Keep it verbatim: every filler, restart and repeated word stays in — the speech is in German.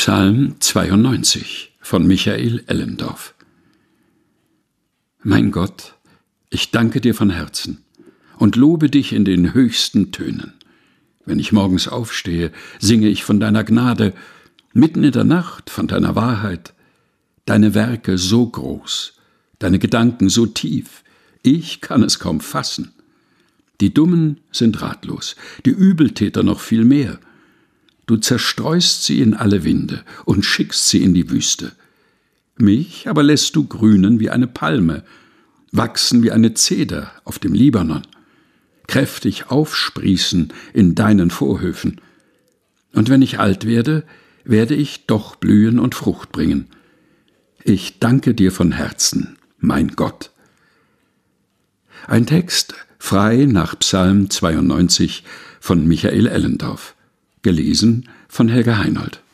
Psalm zweiundneunzig von Michael Ellendorf. Mein Gott, ich danke dir von Herzen und lobe dich in den höchsten Tönen. Wenn ich morgens aufstehe, singe ich von deiner Gnade, mitten in der Nacht von deiner Wahrheit. Deine Werke so groß, deine Gedanken so tief, ich kann es kaum fassen. Die Dummen sind ratlos, die Übeltäter noch viel mehr. Du zerstreust sie in alle Winde und schickst sie in die Wüste. Mich aber lässt du grünen wie eine Palme, wachsen wie eine Zeder auf dem Libanon, kräftig aufsprießen in deinen Vorhöfen. Und wenn ich alt werde, werde ich doch blühen und Frucht bringen. Ich danke dir von Herzen, mein Gott. Ein Text frei nach Psalm zweiundneunzig von Michael Ellendorf, gelesen von Helga Heinold.